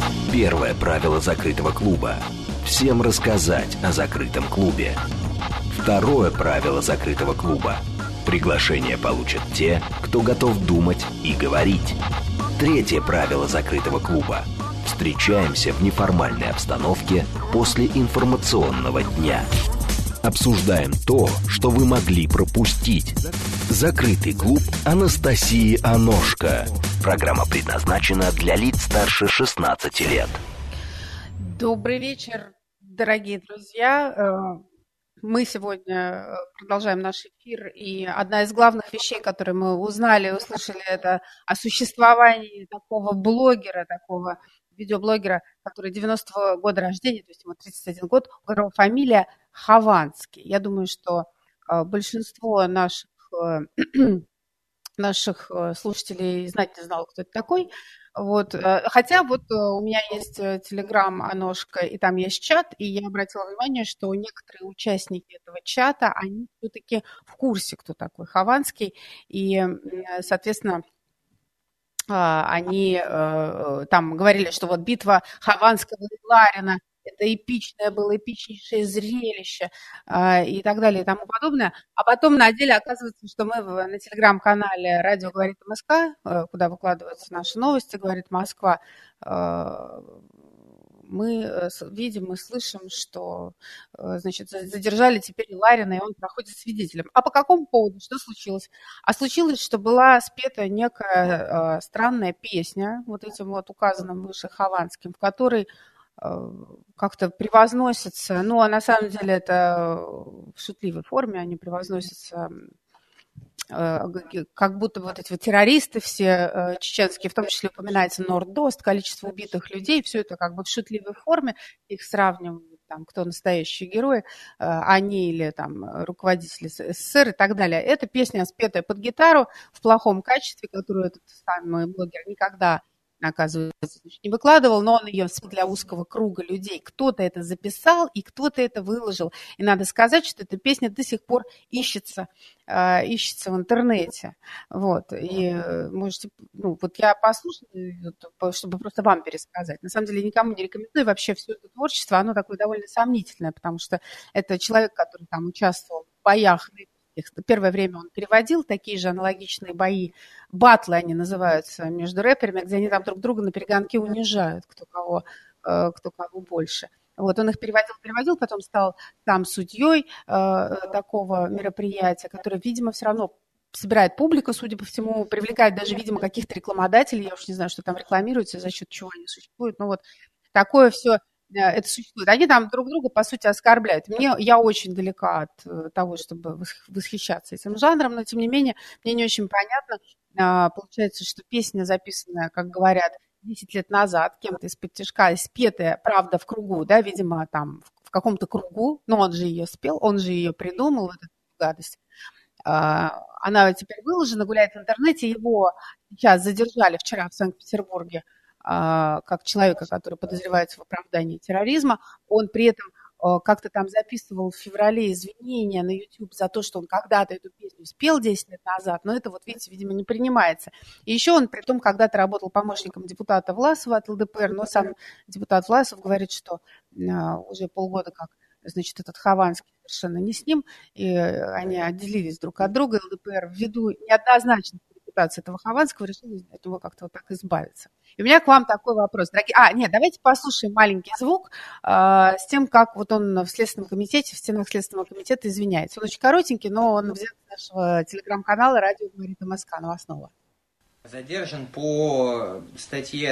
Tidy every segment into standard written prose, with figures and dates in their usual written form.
Первое правило закрытого клуба. Всем рассказать о закрытом клубе. Второе правило закрытого клуба. Приглашение получат те, кто готов думать и говорить. Третье правило закрытого клуба. Встречаемся в неформальной обстановке после информационного дня. Обсуждаем то, что вы могли пропустить. Закрытый клуб Анастасии Аношко. Программа предназначена для лиц старше 16 лет. Добрый вечер, дорогие друзья. Мы сегодня продолжаем наш эфир, и одна из главных вещей, которые мы узнали и услышали, это о существовании такого блогера, такого видеоблогера, который 90-го года рождения, то есть ему 31 год, у которого фамилия Хованский. Я думаю, что большинство наших слушателей знать не знало, кто это такой. Вот. Хотя вот у меня есть Telegram Аношка, и там есть чат, и я обратила внимание, что некоторые участники этого чата, они все-таки в курсе, кто такой Хованский, и, соответственно, они там говорили, что вот битва Хованского и Ларина – это было эпичнейшее зрелище и так далее и тому подобное. А потом на деле оказывается, что мы на телеграм-канале «Радио говорит МСК», куда выкладываются наши новости, говорит Москва, мы видим и слышим, что, значит, задержали теперь и Ларина, и он проходит свидетелем. А по какому поводу? Что случилось? А случилось, что была спета некая странная песня, вот этим вот указанным выше Хованским, в которой как-то превозносится, ну, а на самом деле это в шутливой форме, они превозносятся как будто вот эти вот террористы все чеченские, в том числе упоминается Нордост, количество убитых людей, все это как бы в шутливой форме, их сравнивают, там, кто настоящие герои, они или там руководители СССР и так далее. Эта песня, спетая под гитару в плохом качестве, которую этот самый блогер никогда, оказывается, не выкладывал, но он ее для узкого круга людей. Кто-то это записал, и кто-то это выложил. И надо сказать, что эта песня до сих пор ищется в интернете. Вот. И можете, ну, вот я послушаю, чтобы просто вам пересказать. На самом деле никому не рекомендую. Вообще все это творчество, оно такое довольно сомнительное, потому что это человек, который там участвовал в боях. Первое время он переводил такие же аналогичные бои, батлы они называются, между рэперами, где они там друг друга на перегонке унижают, кто кого больше. Вот он их переводил, потом стал там судьей такого мероприятия, которое, видимо, все равно собирает публику, судя по всему, привлекает даже, видимо, каких-то рекламодателей, я уж не знаю, что там рекламируется, за счет чего они существуют, но вот такое все это существует. Они там друг друга, по сути, оскорбляют. Я очень далека от того, чтобы восхищаться этим жанром, но, тем не менее, мне не очень понятно. Получается, что песня, записанная, как говорят, 10 лет назад кем-то из-под тишка, спетая, правда, в кругу, да, видимо, там в каком-то кругу, но он же ее спел, он же ее придумал, вот эту гадость. Она теперь выложена, гуляет в интернете. Его сейчас задержали вчера в Санкт-Петербурге как человека, который подозревается в оправдании терроризма. Он при этом как-то там записывал в феврале извинения на YouTube за то, что он когда-то эту песню спел 10 лет назад, но это, вот видите, видимо, не принимается. И еще он при том когда-то работал помощником депутата Власова от ЛДПР, но сам депутат Власов говорит, что уже полгода как, значит, этот Хованский совершенно не с ним, и они отделились друг от друга. ЛДПР ввиду неоднозначной репутации этого Хованского решили от него как-то вот так избавиться. И у меня к вам такой вопрос, дорогие. Нет, давайте послушаем маленький звук с тем, как вот он в Следственном комитете, в стенах Следственного комитета извиняется. Он очень коротенький, но он взят с нашего телеграм-канала «Радио говорит МСК» новостного. Задержан по статье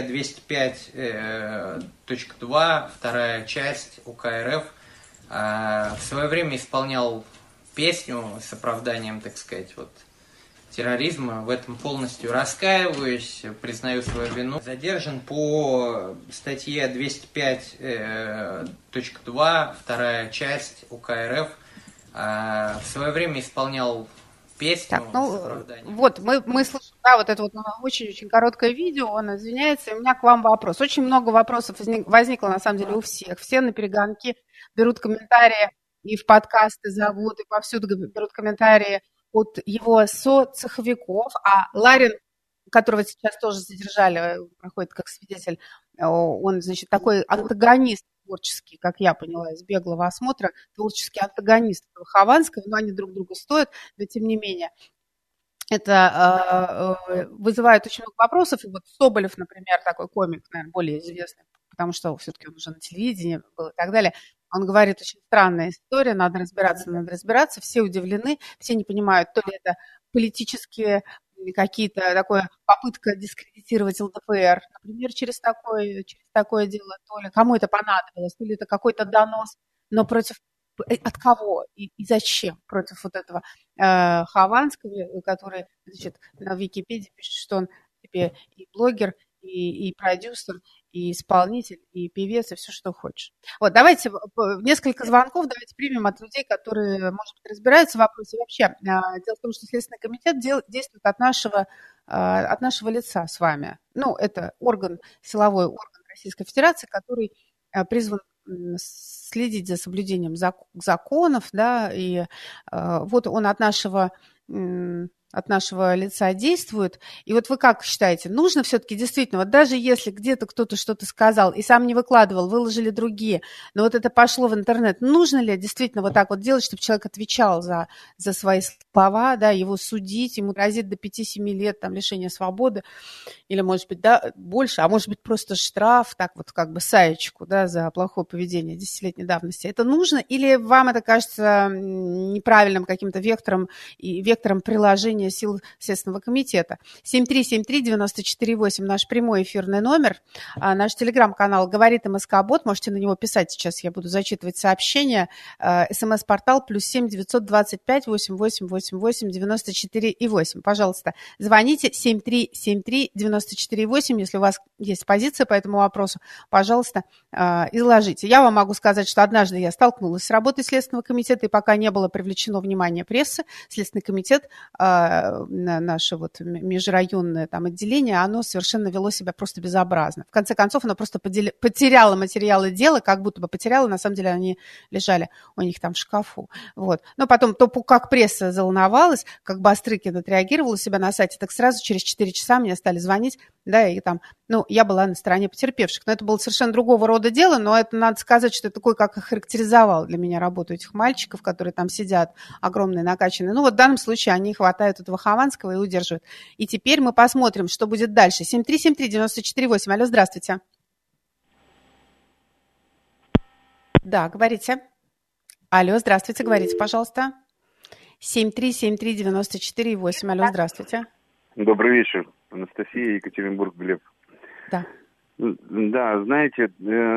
205.2, вторая часть УК РФ. В свое время исполнял песню с оправданием, так сказать, вот, терроризма. В этом полностью раскаиваюсь, признаю свою вину. Задержан по статье 205.2, вторая часть УК РФ. В свое время исполнял песню с оправданием. Вот, мы слышим, да, вот это вот очень-очень короткое видео, он извиняется, и у меня к вам вопрос. Очень много вопросов возникло, на самом деле, у всех. Все на перегонки берут комментарии и в подкасты зовут, и повсюду берут комментарии от его соцсетевиков, а Ларин которого сейчас тоже задержали, проходит как свидетель, он, значит, такой антагонист творческий, как я поняла, из беглого осмотра, творческий антагонист Хованского, но они друг друга стоят, но тем не менее. Это вызывает очень много вопросов. И вот Соболев, например, такой комик, наверное, более известный, потому что все-таки он уже на телевидении был и так далее. Он говорит, очень странная история, надо разбираться. Все удивлены, все не понимают, то ли это политические какие-то, такая попытка дискредитировать ЛДПР, например, через такое дело, то ли кому это понадобилось, то ли это какой-то донос, но против от кого и зачем против вот этого Хованского, который, значит, на Википедии пишет, что он тебе и блогер, и продюсер, и исполнитель, и певец, и все, что хочешь. Вот, давайте несколько звонков давайте примем от людей, которые, может быть, разбираются в вопросе. Вообще, дело в том, что Следственный комитет действует от нашего лица с вами. Ну, это силовой орган Российской Федерации, который призван следить за соблюдением законов, да, и вот он от нашего лица действует. И вот вы как считаете, нужно все-таки действительно, вот даже если где-то кто-то что-то сказал и сам не выкладывал, выложили другие, но вот это пошло в интернет, нужно ли действительно вот так вот делать, чтобы человек отвечал за свои слова, да, его судить, ему грозит до 5-7 лет там, лишения свободы, или, может быть, да, больше, а может быть, просто штраф, так вот как бы саечку, да, за плохое поведение 10-летней давности. Это нужно или вам это кажется неправильным каким-то вектором приложения сил Следственного комитета? 7373948 наш прямой эфирный номер, наш телеграм-канал «Говорит МСК-бот», можете на него писать, сейчас я буду зачитывать сообщения, СМС-портал +7 925 8888 94,8. Пожалуйста, звоните 7373-94,8, если у вас есть позиция по этому вопросу, пожалуйста, изложите. Я вам могу сказать, что однажды я столкнулась с работой Следственного комитета, и пока не было привлечено внимание прессы, Следственный комитет, наше вот межрайонное там отделение, оно совершенно вело себя просто безобразно. В конце концов, оно просто потеряло материалы дела, как будто бы потеряло, на самом деле они лежали у них там в шкафу. Вот. Но потом, как пресса заволновалась, как Бастрыкин отреагировала у себя на сайте, так сразу через 4 часа мне стали звонить, да, и там, я была на стороне потерпевших. Но это было совершенно другого рода дело, но это надо сказать, что это кое-как охарактеризовал для меня работу этих мальчиков, которые там сидят, огромные, накачанные. Ну, вот в данном случае они хватают этого Хованского и удерживают. И теперь мы посмотрим, что будет дальше. 7373948. Алло, здравствуйте. Да, говорите. Алло, здравствуйте, говорите, пожалуйста. 7373948. Алло, здравствуйте. Добрый вечер. Анастасия, Екатеринбург, Глеб. Да. Да, знаете,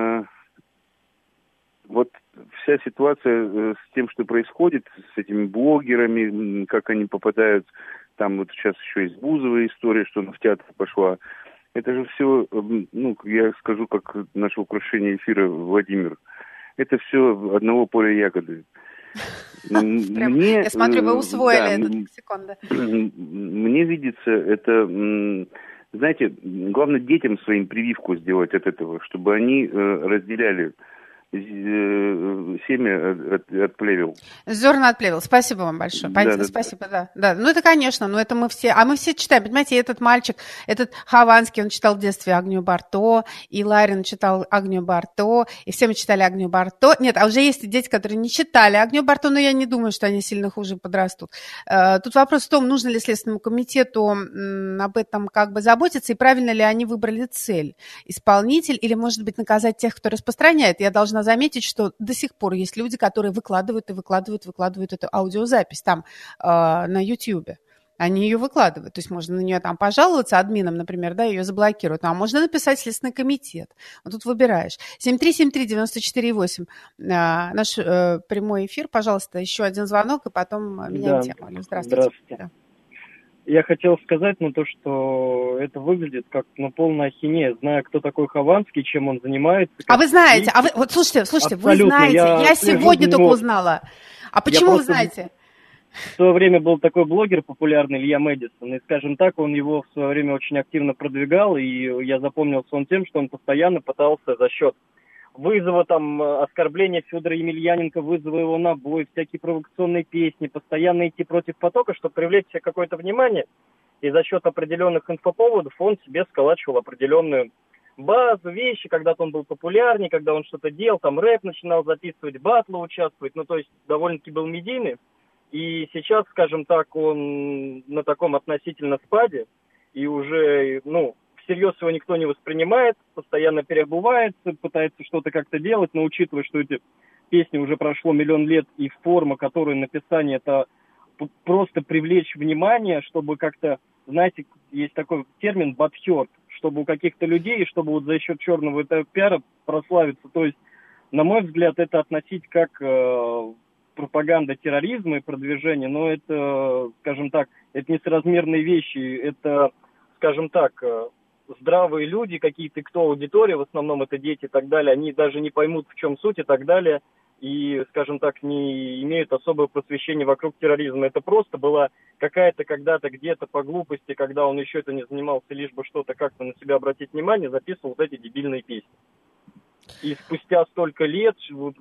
вот вся ситуация с тем, что происходит, с этими блогерами, как они попадают, там вот сейчас еще из Бузовой история, что она в театр пошла. Это же все, я скажу, как наше украшение эфира Владимир, это все одного поля ягоды. Я смотрю, вы усвоили этот лексикон, да. Мне видится, это, знаете, главное детям своим прививку сделать от этого, чтобы они разделяли семя от плевел. Зерна от плевел. Спасибо вам большое. Спасибо, да. Ну, это, конечно, но это мы все читаем. Понимаете, этот мальчик, этот Хованский, он читал в детстве Агнию Барто, и Ларин читал Агнию Барто, и все мы читали Агнию Барто. Нет, а уже есть дети, которые не читали Агнию Барто, но я не думаю, что они сильно хуже подрастут. Тут вопрос в том, нужно ли Следственному комитету об этом как бы заботиться, и правильно ли они выбрали цель. Исполнитель или, может быть, наказать тех, кто распространяет. Я должна заметить, что до сих пор есть люди, которые выкладывают эту аудиозапись там на YouTube. Они ее выкладывают. То есть можно на нее там пожаловаться админам, например, да, ее заблокируют. А можно написать Следственный комитет. Вот тут выбираешь. 7373948. Наш прямой эфир, пожалуйста, еще один звонок, и потом меняем тему. Здравствуйте. Да. Я хотел сказать, что это выглядит как полная ахинея. Зная, кто такой Хованский, чем он занимается. А вы знаете, вот слушайте, вы знаете, я сегодня только узнала. А почему вы знаете? В свое время был такой блогер популярный, Илья Мэдисон, и, скажем так, он его в свое время очень активно продвигал, и я запомнился он тем, что он постоянно пытался за счет вызова, оскорбления Федора Емельяненко, вызова его на бой, всякие провокационные песни, постоянно идти против потока, чтобы привлечь себе какое-то внимание. и за счет определенных инфоповодов он себе сколачивал определенную базу, вещи, когда-то он был популярнее, когда он что-то делал, там рэп начинал записывать, батлы участвовать, ну, то есть довольно-таки был медийный. И сейчас, скажем так, он на таком относительно спаде, и уже, ну, всерьез его никто не воспринимает, постоянно переобувается, пытается что-то как-то делать, но учитывая, что эти песни уже прошло миллион лет, и форма, которую написание, это просто привлечь внимание, чтобы как-то, знаете, есть такой термин «бадхёрт», чтобы у каких-то людей, чтобы вот за счет черного этого пиара прославиться. То есть, на мой взгляд, это относить как пропаганда терроризма и продвижение, но это, скажем так, это несоразмерные вещи, это, скажем так, здравые люди, какие-то, кто аудитория, в основном это дети и так далее, они даже не поймут, в чем суть и так далее, и, скажем так, не имеют особого просвещения вокруг терроризма. Это просто была какая-то когда-то где-то по глупости, когда он еще это не занимался, лишь бы что-то как-то на себя обратить внимание, записывал вот эти дебильные песни. И спустя столько лет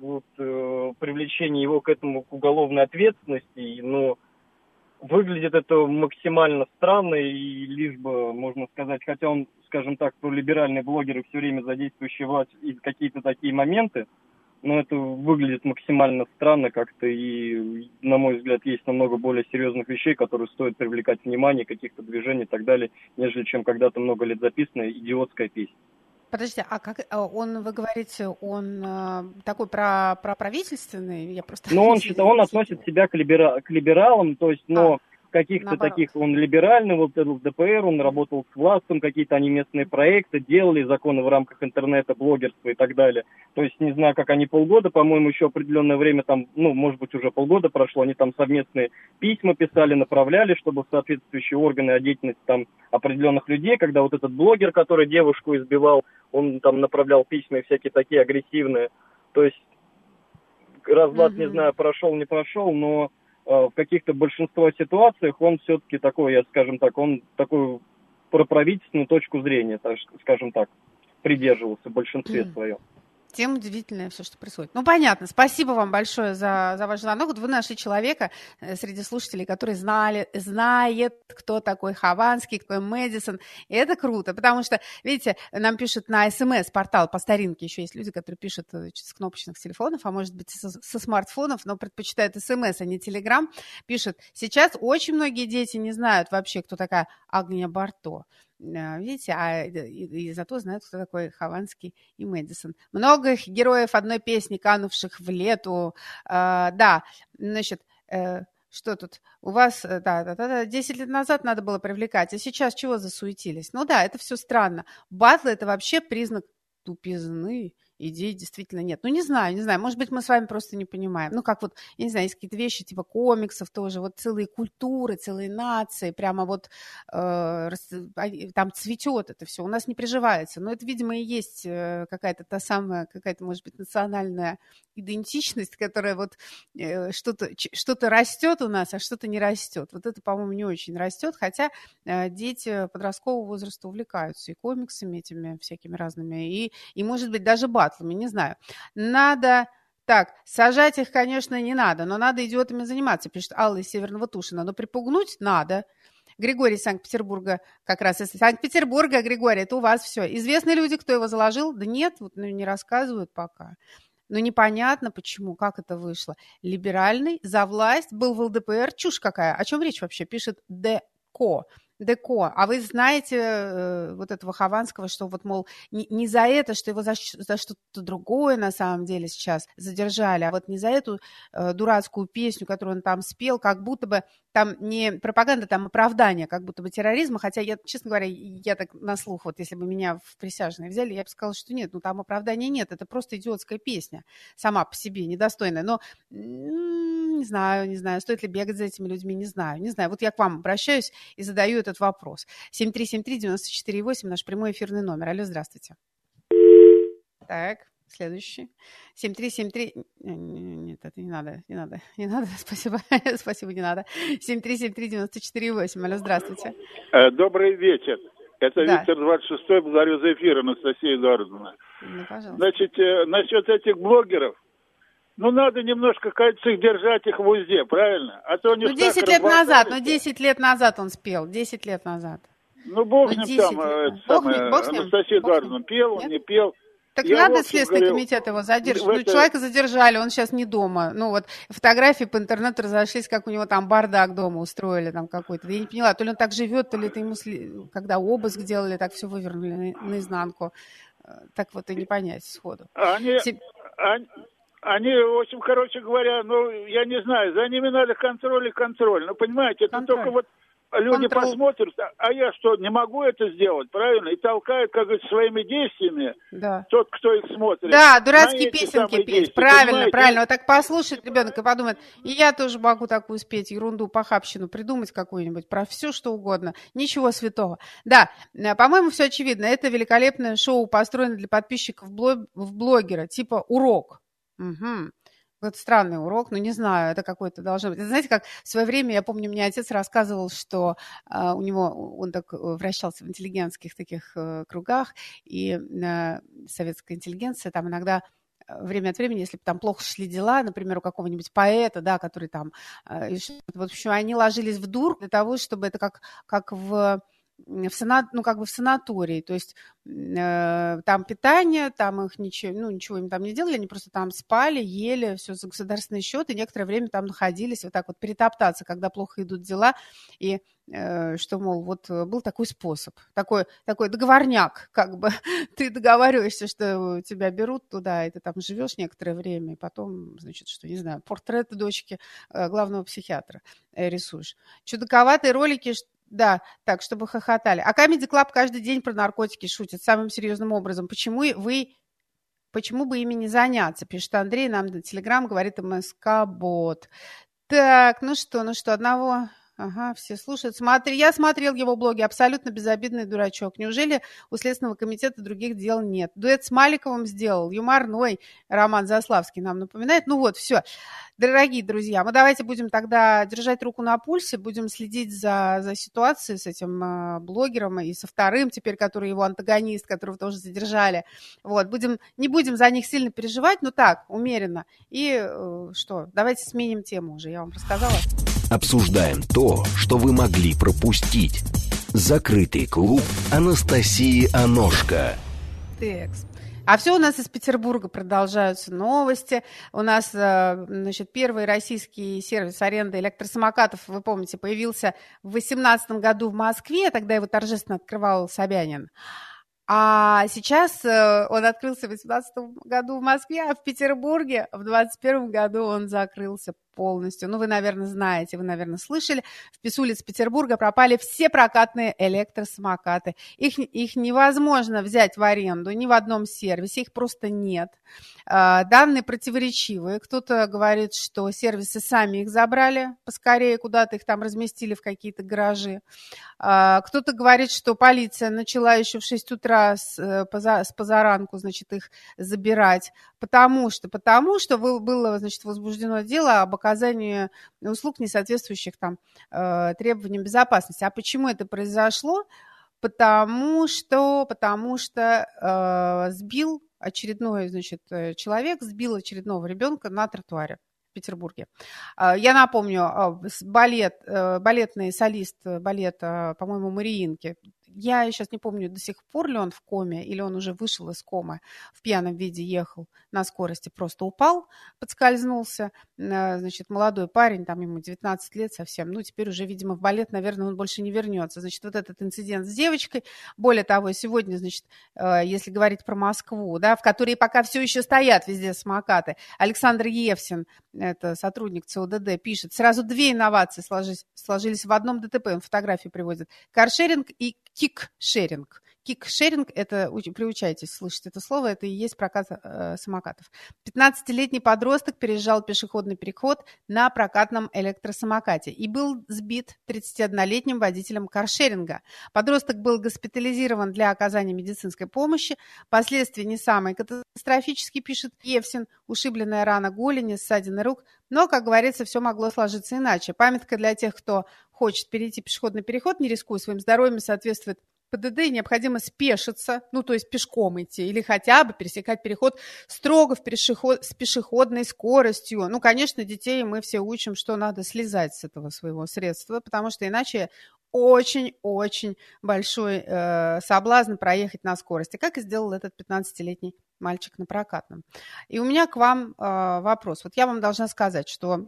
привлечение его к этому, к уголовной ответственности, ну, выглядит это максимально странно, и лишь бы, можно сказать, хотя он, скажем так, пролиберальный блогер и все время задействующий власть и какие-то такие моменты, но это выглядит максимально странно как-то, и, на мой взгляд, есть намного более серьезных вещей, которые стоит привлекать внимание, каких-то движений и так далее, нежели чем когда-то много лет записанная идиотская песня. Подождите, а как он, вы говорите, он такой правительственный? Я просто... Ну, он относит себя к либералам, то есть, но каких-то таких, он либеральный, вот в ДПР, он работал с властью, какие-то они местные проекты делали, законы в рамках интернета, блогерства и так далее. То есть, не знаю, как они полгода, по-моему, еще определенное время там, ну, может быть, уже полгода прошло, они там совместные письма писали, направляли, чтобы соответствующие органы о деятельности там определенных людей, когда вот этот блогер, который девушку избивал, он там направлял письма и всякие такие агрессивные. То есть, разлад, не знаю, прошел, не прошел, но в каких-то большинстве ситуациях он все-таки такой, я скажем так, он такую проправительственную точку зрения, так, скажем так, придерживался в большинстве своем. Тем удивительное все, что происходит. Ну, понятно. Спасибо вам большое за ваш звонок. Вот вы нашли человека среди слушателей, который знает, кто такой Хованский, кто Мэдисон. И это круто, потому что, видите, нам пишут на СМС-портал по старинке. Еще есть люди, которые пишут с кнопочных телефонов, а может быть со смартфонов, но предпочитают СМС, а не Телеграм. Пишут, сейчас очень многие дети не знают вообще, кто такая Агния Барто. Видите, и зато знают, кто такой Хованский и Мэдисон. Много героев одной песни, канувших в лету. Да, значит, что тут? У вас, 10 лет назад надо было привлекать, а сейчас чего засуетились? Ну да, это все странно. Батлы – это вообще признак тупизны. Идей действительно нет. Ну, не знаю, может быть, мы с вами просто не понимаем. Ну, как вот, я не знаю, есть какие-то вещи типа комиксов тоже, вот целые культуры, целые нации, прямо вот там цветет это все, у нас не приживается. Но это, видимо, и есть какая-то та самая, какая-то, может быть, национальная идентичность, которая вот что-то растет у нас, а что-то не растет. Вот это, по-моему, не очень растет, хотя дети подросткового возраста увлекаются и комиксами этими всякими разными, и может быть, даже батлами, не знаю. Надо... Так, сажать их, конечно, не надо, но надо идиотами заниматься, пишет Алла из Северного Тушина. Но припугнуть надо. Григорий из Санкт-Петербурга, как раз из Санкт-Петербурга, Григорий, это у вас все. Известные люди, кто его заложил? Да нет, вот, не рассказывают пока. Но непонятно, почему, как это вышло. Либеральный, за власть, был в ЛДПР. Чушь какая. О чем речь вообще? Пишет Деко. А вы знаете вот этого Хованского, что вот, мол, не за это, что его за что-то другое на самом деле сейчас задержали, а вот не за эту дурацкую песню, которую он там спел, как будто бы там не пропаганда, там оправдание, как будто бы терроризма, хотя я, честно говоря, я так на слух, вот если бы меня в присяжные взяли, я бы сказала, что нет, ну там оправдания нет, это просто идиотская песня сама по себе, недостойная, но не знаю, стоит ли бегать за этими людьми, не знаю, вот я к вам обращаюсь и задаю этот вопрос. 7373948, наш прямой эфирный номер. Алло, здравствуйте. Так, следующий. 7373... Нет, это не надо, спасибо, не надо. 7373948, алло, здравствуйте. Добрый вечер. Это да. Виктор 26-й, благодарю за эфир, Анастасия Эдуардовна. Ну, пожалуйста. Значит, насчет этих блогеров, Ну, надо немножко, кажется, их держать их в узде, правильно? А то они Ну, 10 лет назад он спел, 10 лет назад. Ну, бог с ним там, Анастасия Эдуардовна пел, он не пел. Так надо Следственный комитет его задерживать. Ну, человека задержали, он сейчас не дома. Ну, вот фотографии по интернету разошлись, как у него там бардак дома устроили там какой-то. Я не поняла, то ли он так живет, то ли это ему, когда обыск делали, так все вывернули наизнанку. Так вот и не понять сходу. Они, в общем, короче говоря, ну, я не знаю, за ними надо контроль. Ну, понимаете, это только вот люди посмотрят, а я что, не могу это сделать, правильно? И толкают, как говорится, своими действиями тот, кто их смотрит. Да, дурацкие песенки петь, правильно. Вот так послушает ребенок и подумает, и я тоже могу такую спеть, ерунду, похабщину, придумать какую-нибудь, про все, что угодно, ничего святого. Да, по-моему, все очевидно, это великолепное шоу построено для подписчиков в блогера, типа «Урок». Угу. Вот странный урок, не знаю, это какой-то должно быть. Знаете, как в свое время, я помню, мне отец рассказывал, что у него, он так вращался в интеллигентских таких кругах, и советская интеллигенция там иногда время от времени, если бы там плохо шли дела, например, у какого-нибудь поэта, да, который там, в общем, они ложились в дур для того, чтобы это как в санатории, то есть там питание, там их ничего им там не делали, они просто там спали, ели, все за государственный счет, и некоторое время там находились, вот так вот перетоптаться, когда плохо идут дела, и что, мол, вот был такой способ, такой договорняк, как бы ты договариваешься, что тебя берут туда, и ты там живешь некоторое время, и потом, значит, что, не знаю, портрет дочки главного психиатра рисуешь. Чудаковатые ролики, да, так, чтобы хохотали. А Comedy Club каждый день про наркотики шутит самым серьезным образом. Почему бы ими не заняться? Пишет Андрей, нам на Телеграм говорит МСК-бот. Так, ну что, одного... Ага, все слушают. Я смотрел его блоги, абсолютно безобидный дурачок. Неужели у Следственного комитета других дел нет? Дуэт с Маликовым сделал, юморной, Роман Заславский нам напоминает. Ну вот, все. Дорогие друзья, мы давайте будем тогда держать руку на пульсе, будем следить за ситуацией с этим блогером и со вторым теперь, который его антагонист, которого тоже задержали. Вот, не будем за них сильно переживать, но так, умеренно. И что, давайте сменим тему уже, я вам рассказала. Обсуждаем то, что вы могли пропустить. Закрытый клуб Анастасии Аношко. Текст. А все у нас из Петербурга продолжаются новости. У нас, значит, первый российский сервис аренды электросамокатов, вы помните, появился в 2018 году в Москве, тогда его торжественно открывал Собянин. А сейчас он открылся в 2018 году в Москве, а в Петербурге в 2021 году он закрылся полностью. Ну, вы, наверное, знаете, вы, наверное, слышали, в Писулице Петербурга пропали все прокатные электросамокаты. Их невозможно взять в аренду ни в одном сервисе, их просто нет. Данные противоречивые. Кто-то говорит, что сервисы сами их забрали поскорее, куда-то их там разместили в какие-то гаражи. Кто-то говорит, что полиция начала еще в 6 утра с позаранку, значит, их забирать, потому что было, значит, возбуждено дело об оказании услуг, не соответствующих там требованиям безопасности. А почему это произошло? Потому что сбил очередной, значит, человек, сбил очередного ребенка на тротуаре в Петербурге. Я напомню, балетный солист балета, по-моему, Мариинки. Я сейчас не помню, до сих пор ли он в коме, или он уже вышел из комы, в пьяном виде ехал на скорости, просто упал, подскользнулся. Значит, молодой парень, там ему 19 лет совсем, ну, теперь уже, видимо, в балет, наверное, он больше не вернется. Значит, вот этот инцидент с девочкой. Более того, сегодня, значит, если говорить про Москву, да, в которой пока все еще стоят везде самокаты, Александр Евсин, это сотрудник ЦОДД, пишет, сразу две инновации сложились в одном ДТП, он фотографии приводит. Каршеринг и кикшеринг. Кикшеринг – это, приучайтесь слышать это слово, это и есть прокат самокатов. 15-летний подросток переезжал пешеходный переход на прокатном электросамокате и был сбит 31-летним водителем каршеринга. Подросток был госпитализирован для оказания медицинской помощи. Последствия не самые катастрофические, пишет Евсин. Ушибленная рана голени, ссадины рук. Но, как говорится, все могло сложиться иначе. Памятка для тех, кто хочет перейти пешеходный переход, не рискуя своим здоровьем, соответствует ПДД и необходимо спешиться, ну, то есть пешком идти, или хотя бы пересекать переход строго с пешеходной скоростью. Ну, конечно, детей мы все учим, что надо слезать с этого своего средства, потому что иначе очень-очень большой соблазн проехать на скорости, как и сделал этот 15-летний мальчик на прокатном. И у меня к вам вопрос. Вот я вам должна сказать, что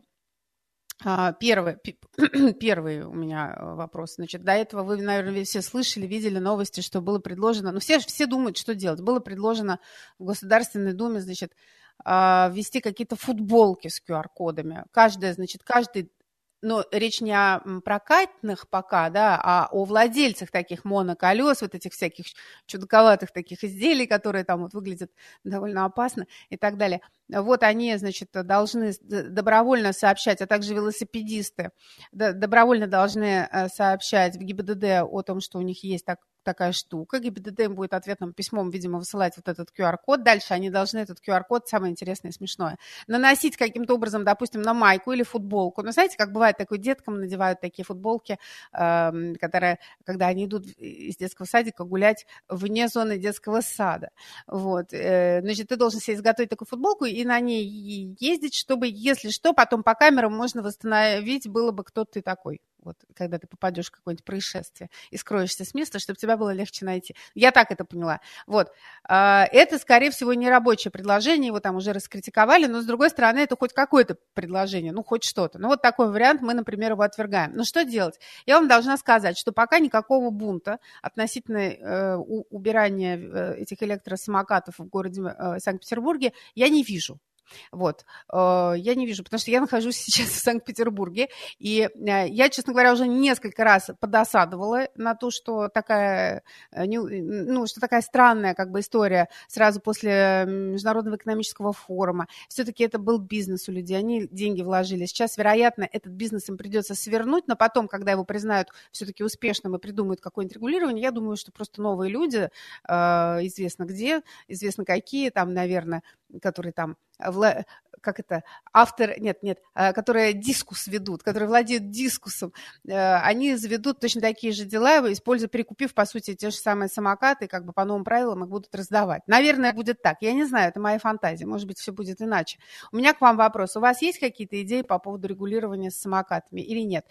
Первый у меня вопрос. Значит, до этого вы, наверное, все слышали, видели новости, что было предложено. Ну, все думают, что делать. Было предложено в Государственной Думе, значит, ввести какие-то футболки с QR-кодами. Каждый, но речь не о прокатных пока, да, а о владельцах таких моноколес, вот этих всяких чудаковатых таких изделий, которые там вот выглядят довольно опасно и так далее. Вот они, значит, должны добровольно сообщать, а также велосипедисты добровольно должны сообщать в ГИБДД о том, что у них есть такая штука. ГИБДД им будет ответным письмом, видимо, высылать вот этот QR-код. Дальше они должны этот QR-код, самое интересное и смешное, наносить каким-то образом, допустим, на майку или футболку. Ну, знаете, как бывает, такой деткам надевают такие футболки, которые, когда они идут из детского садика гулять вне зоны детского сада. Вот. Значит, ты должен себе изготовить такую футболку и на ней ездить, чтобы, если что, потом по камерам можно восстановить, было бы, кто ты такой. Вот, когда ты попадешь в какое-нибудь происшествие и скроешься с места, чтобы тебя было легче найти. Я так это поняла. Вот. Это, скорее всего, не рабочее предложение, его там уже раскритиковали, но, с другой стороны, это хоть какое-то предложение, ну, хоть что-то. Ну, вот такой вариант, мы, например, его отвергаем. Ну, что делать? Я вам должна сказать, что пока никакого бунта относительно убирания этих электросамокатов в городе Санкт-Петербурге я не вижу. Вот, я не вижу, потому что я нахожусь сейчас в Санкт-Петербурге, и я, честно говоря, уже несколько раз подосадовала на то, что такая, ну, что такая странная как бы история сразу после Международного экономического форума. Все-таки это был бизнес у людей, они деньги вложили. Сейчас, вероятно, этот бизнес им придется свернуть, но потом, когда его признают все-таки успешным и придумают какое-нибудь регулирование, я думаю, что просто новые люди, известно где, известно какие, там, наверное, которые там которые дискус ведут, которые владеют дискусом, они заведут точно такие же дела, перекупив, по сути, те же самые самокаты, как бы по новым правилам их будут раздавать. Наверное, будет так. Я не знаю, это моя фантазия. Может быть, все будет иначе. У меня к вам вопрос. У вас есть какие-то идеи по поводу регулирования с самокатами или нет?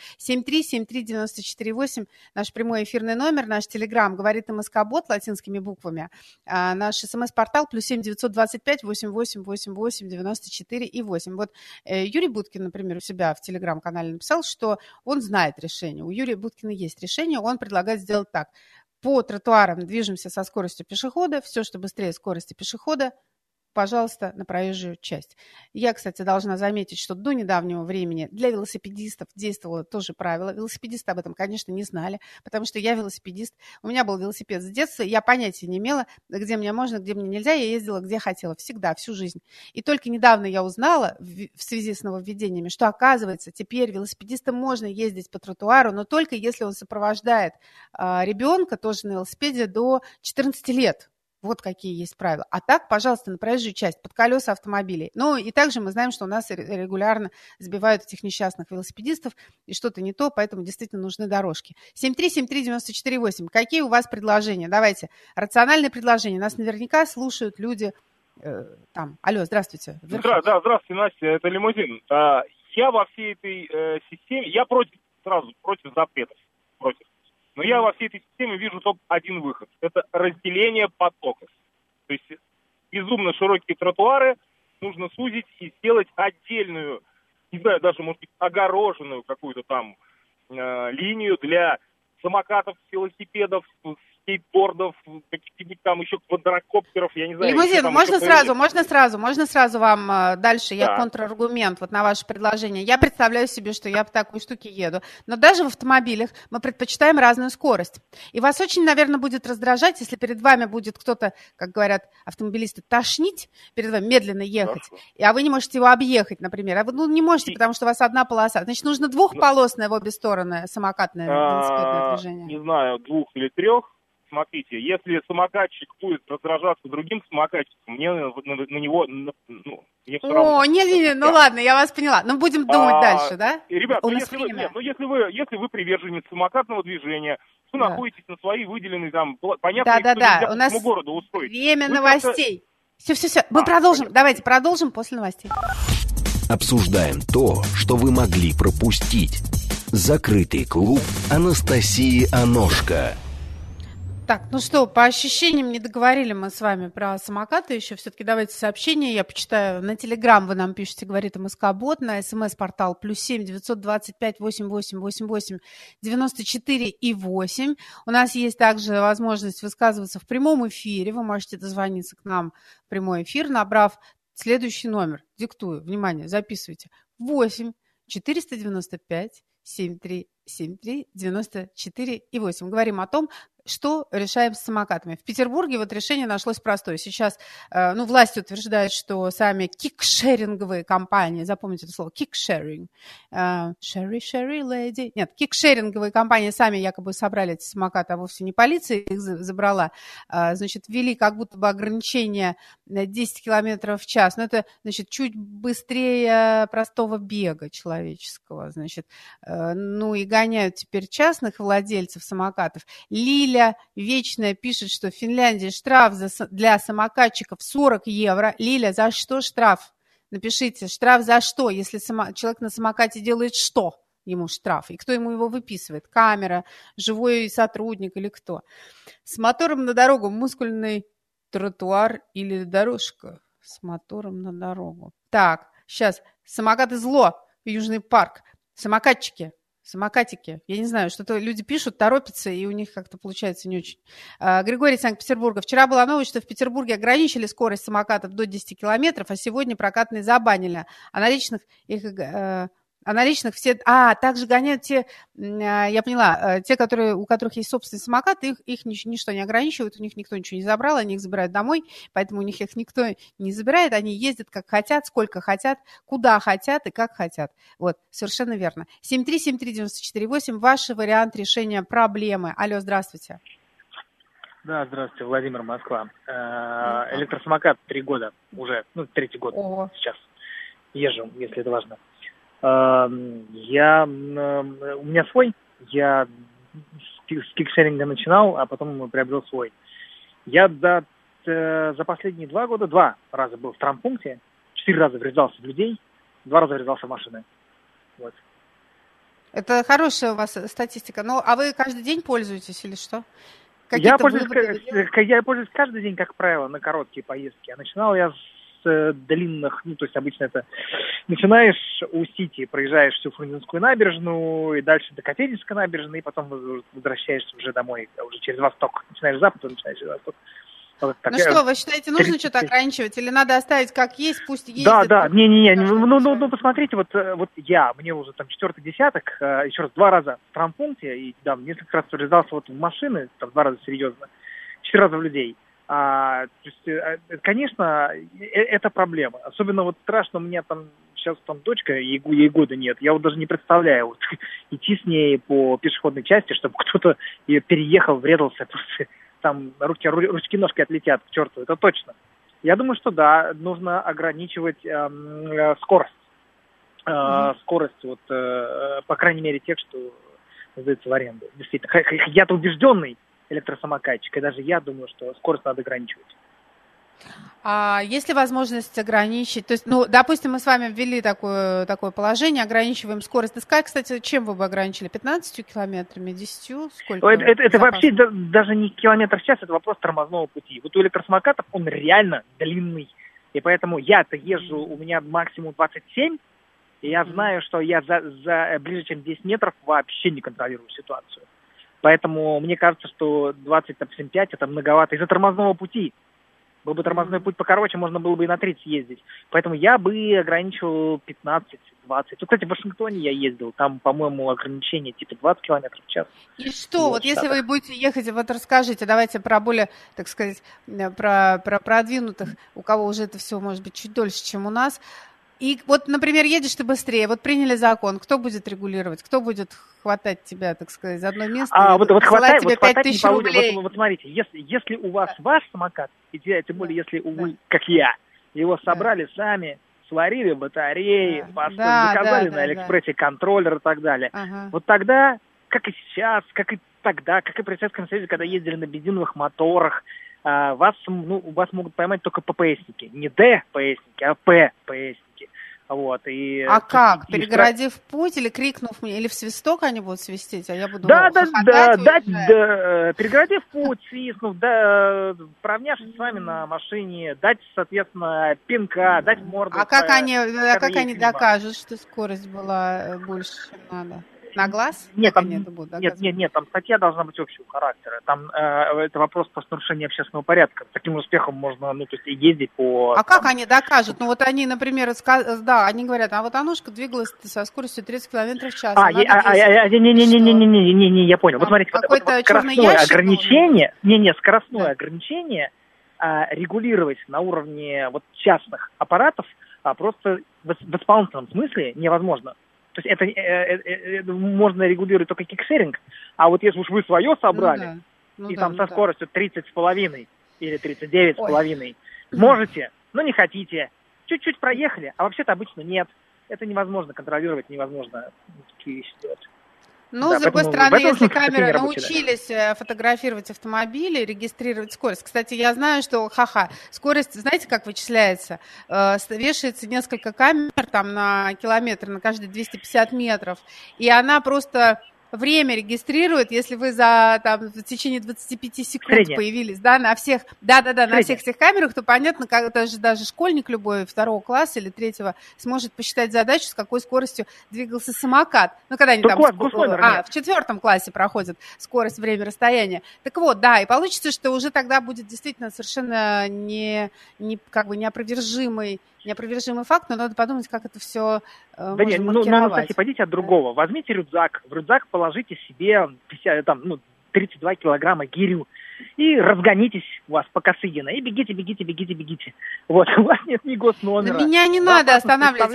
7373948, наш прямой эфирный номер, наш телеграм, говорит МСК-бот латинскими буквами. Наш смс-портал +7 925 88 88 94 и 8. Вот Юрий Буткин, например, у себя в телеграм-канале написал, что он знает решение. У Юрия Буткина есть решение, он предлагает сделать так. По тротуарам движемся со скоростью пешехода, все, что быстрее скорости пешехода, пожалуйста, на проезжую часть. Я, кстати, должна заметить, что до недавнего времени для велосипедистов действовало тоже правило. Велосипедисты об этом, конечно, не знали, потому что я велосипедист. У меня был велосипед с детства, я понятия не имела, где мне можно, где мне нельзя. Я ездила, где хотела, всегда, всю жизнь. И только недавно я узнала, в связи с нововведениями, что, оказывается, теперь велосипедистам можно ездить по тротуару, но только если он сопровождает ребенка, тоже на велосипеде, до 14 лет. Вот какие есть правила. А так, пожалуйста, на проезжую часть, под колеса автомобилей. Ну, и также мы знаем, что у нас регулярно сбивают этих несчастных велосипедистов, и что-то не то, поэтому действительно нужны дорожки. 7373948. Какие у вас предложения? Давайте. Рациональные предложения. Нас наверняка слушают люди там. Алло, здравствуйте. Здравствуйте, Настя, это Лимузин. Я во всей этой системе, я против запретов, против. Но я во всей этой системе вижу только один выход. Это разделение потоков. То есть безумно широкие тротуары нужно сузить и сделать отдельную, не знаю, даже, может быть, огороженную какую-то там линию для самокатов, велосипедов, скейтбордов, каких-нибудь там еще квадрокоптеров, я не знаю. Лимузин, можно сразу вам дальше, я контраргумент вот на ваше предложение. Я представляю себе, что я по такой штуке еду, но даже в автомобилях мы предпочитаем разную скорость. И вас очень, наверное, будет раздражать, если перед вами будет кто-то, как говорят автомобилисты, тошнить, перед вами медленно ехать, а вы не можете его объехать, например. А вы не можете, потому что у вас одна полоса. Значит, нужно двухполосное в обе стороны самокатное велосипедное движение. Не знаю, 2 или 3. Смотрите, если самокатчик будет раздражаться другим самокатчиком, мне на него, мне все равно. Ну ладно, я вас поняла. Но будем думать дальше, да? Ребят, если вы приверженец самокатного движения, Вы находитесь на свои выделенные там, понятно, что Да. нельзя У нас по городу устроить. время новостей. Все. Мы продолжим. Понятно. Давайте продолжим после новостей. Обсуждаем то, что вы могли пропустить. Закрытый клуб Анастасии Аношко. Так, ну что, по ощущениям не договорили мы с вами про самокаты еще. Все-таки давайте сообщения, я почитаю. На Телеграм вы нам пишете, говорит МСК-бот, на СМС-портал +7 925 88 88 94 и 8. У нас есть также возможность высказываться в прямом эфире. Вы можете дозвониться к нам в прямой эфир, набрав следующий номер. Диктую, внимание, записывайте. 8 495 7373 94 и 8. Говорим о том, что решаем с самокатами. В Петербурге вот решение нашлось простое. Сейчас власть утверждает, что сами кикшеринговые компании, запомните это слово, кикшеринг, sherry lady, нет, кикшеринговые компании сами якобы собрали эти самокаты, а вовсе не полиция их забрала, значит, ввели как будто бы ограничение на 10 километров в час, но это, значит, чуть быстрее простого бега человеческого, значит, и гоняют теперь частных владельцев самокатов. Лиля Вечная пишет, что в Финляндии штраф для самокатчиков 40 евро. Лиля, за что штраф? Напишите, штраф за что, если человек на самокате делает что? Ему штраф. И кто ему его выписывает? Камера, живой сотрудник или кто? С мотором на дорогу мускульный тротуар или дорожка? С мотором на дорогу. Так, сейчас. Самокаты зло. Южный парк. Самокатики. Я не знаю, что-то люди пишут, торопятся, и у них как-то получается не очень. Григорий из Санкт-Петербурга. Вчера была новость, что в Петербурге ограничили скорость самокатов до 10 километров, а сегодня прокатные забанили. А наличных все... также гоняют те, я поняла, те, у которых есть собственный самокат, их ничто не ограничивает, у них никто ничего не забрал, они их забирают домой, поэтому у них их никто не забирает, они ездят как хотят, сколько хотят, куда хотят и как хотят. Вот, совершенно верно. 7373948, ваш вариант решения проблемы. Алло, здравствуйте. Да, здравствуйте, Владимир, Москва. Электросамокат 3 года уже, 3-й год сейчас езжу, если это важно. У меня свой, я с кикшеринга начинал, а потом приобрел свой. Я за последние 2 года 2 раза был в травмпункте, 4 раза врезался в людей, 2 раза врезался в машины. Вот. Это хорошая у вас статистика. А вы каждый день пользуетесь или что? Я пользуюсь каждый день, как правило, на короткие поездки. А начинал я с длинных, то есть обычно это начинаешь у Сити, проезжаешь всю Фрунзенскую набережную, и дальше до Котельнической набережной, и потом возвращаешься уже домой, уже через Восток. Начинаешь с запада, начинаешь через Восток. Вот так. Что, вы считаете, нужно что-то ограничивать, или надо оставить как есть, пусть ездит? Да, посмотрите, мне уже там 4-й десяток, еще раз 2 раза в травмпункте, и несколько раз врезался в машины, 2 раза серьезно, 4 раза в людей. То есть, конечно, это проблема. Особенно страшно, у меня сейчас дочка, ей года нет. Я даже не представляю идти с ней по пешеходной части, чтобы кто-то ее переехал, врезался, просто ручки-ножки отлетят к черту, это точно. Я думаю, что да, нужно ограничивать скорость. Скорость, по крайней мере, тех, что сдаются в аренду. Действительно, я-то убежденный электросамокатчик, и даже я думаю, что скорость надо ограничивать. А есть ли возможность ограничить? То есть, допустим, мы с вами ввели такое положение, ограничиваем скорость. Кстати, чем вы бы ограничили? 15 километрами, 10? Сколько? Это вообще даже не километр в час, это вопрос тормозного пути. У электросамокатов он реально длинный. И поэтому я-то езжу, у меня максимум 27, и я знаю, что я за ближе, чем 10 метров вообще не контролирую ситуацию. Поэтому мне кажется, что 25 это многовато из-за тормозного пути. Был бы тормозной путь покороче, можно было бы и на 30 ездить. Поэтому я бы ограничивал 15-20. Кстати, в Вашингтоне я ездил, там, по-моему, ограничение 20 километров в час. И что, если вы будете ехать, расскажите, давайте про более, так сказать, про продвинутых, у кого уже это все, может быть, чуть дольше, чем у нас. И например, едешь ты быстрее, приняли закон, кто будет регулировать, кто будет хватать тебя, так сказать, за одно место хватать тебе 5000 рублей? Смотрите, если у вас ваш самокат, и тем более, если вы, как я, его собрали сами, сварили батареи, заказали на Алиэкспрессе контроллер и так далее, тогда, как и сейчас, как и тогда, как и при Советском Союзе, когда ездили на бензиновых моторах, вас могут поймать только ППСники. Не ДПСники, а ППСники. Вот, а как? Перегородив путь или крикнув мне, или в свисток они будут свистеть, а я буду перегородив путь, свистнув, поравнявшись с вами на машине, дать, соответственно, пинка, дать морду. А как они докажут, что скорость была больше, чем надо? На глаз? Нет, там статья должна быть общего характера. Там это вопрос просто нарушения общественного порядка. С таким успехом можно, ездить по... А как они докажут? Ну, вот они, например, они говорят, а вот Анушка двигалась со скоростью 30 км в час. Не, я понял. Вот смотрите, скоростное ограничение регулировать на уровне частных аппаратов просто в исполнительном смысле невозможно. То есть это можно регулировать только кикшеринг, а вот если уж вы свое собрали, со скоростью 30,5 или 39,5, можете, но не хотите, чуть-чуть проехали, а вообще-то обычно нет. Это невозможно контролировать, невозможно такие вещи делать. С другой стороны, если камеры научились фотографировать автомобили, регистрировать скорость. Кстати, я знаю, что, скорость, знаете, как вычисляется? Вешается несколько камер там на километр, на каждые 250 метров, и она просто... Время регистрирует, если вы в течение 25 секунд появились, на всех, на всех камерах, то понятно, как даже школьник любой 2 класса или 3 сможет посчитать задачу, с какой скоростью двигался самокат. Когда они в 4 классе проходят скорость, время, расстояние. Так вот, и получится, что уже тогда будет действительно совершенно неопровержимый факт, но надо подумать, как это все можно маркировать. Кстати, пойдите от другого. Возьмите рюкзак, в рюкзак положите себе 32 килограмма гирю и разгонитесь у вас по Косыгино и бегите. Вот, у вас нет ни госномера. Меня не надо останавливать,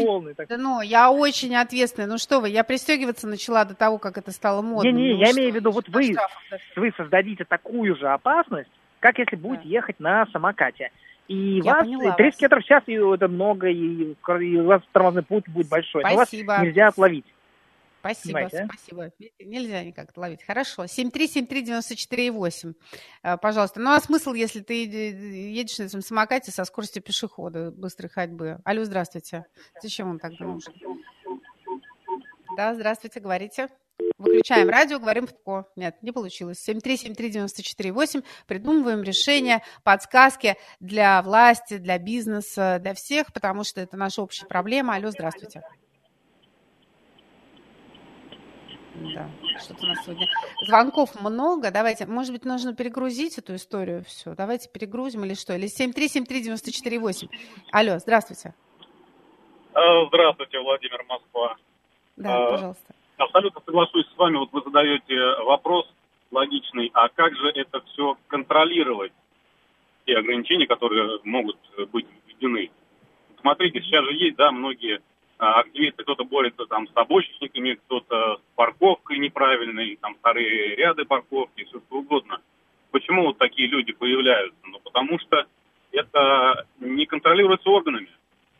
я очень ответственная. Ну что вы, я пристегиваться начала до того, как это стало модно. Я имею в виду, вы создадите такую же опасность, как если будете ехать на самокате. И вас 30 км в час, и это много, и у вас тормозной путь будет большой. Спасибо. Но вас нельзя отловить. Спасибо. Нельзя никак отловить. Хорошо. 7373948. Пожалуйста. Ну, а смысл, если ты едешь на этом самокате со скоростью пешехода, быстрой ходьбы? Алло, здравствуйте. Зачем он так нужен? Да, здравствуйте, говорите. Выключаем радио, говорим в ТКО. Нет, не получилось. 7373948. Придумываем решения, подсказки для власти, для бизнеса, для всех, потому что это наша общая проблема. Алло, здравствуйте. Да, что-то у нас сегодня... Звонков много. Давайте, может быть, нужно перегрузить эту историю. Все, давайте перегрузим или что? Или 7373948. Алло, здравствуйте. Здравствуйте, Владимир, Москва. Да, пожалуйста. Абсолютно соглашусь с вами. Вот вы задаете вопрос логичный, а как же это все контролировать, те ограничения, которые могут быть введены? Смотрите, сейчас же есть, многие активисты, кто-то борется там с обочечниками, кто-то с парковкой неправильной, там вторые ряды парковки, все что угодно. Почему вот такие люди появляются? Потому что это не контролируется органами.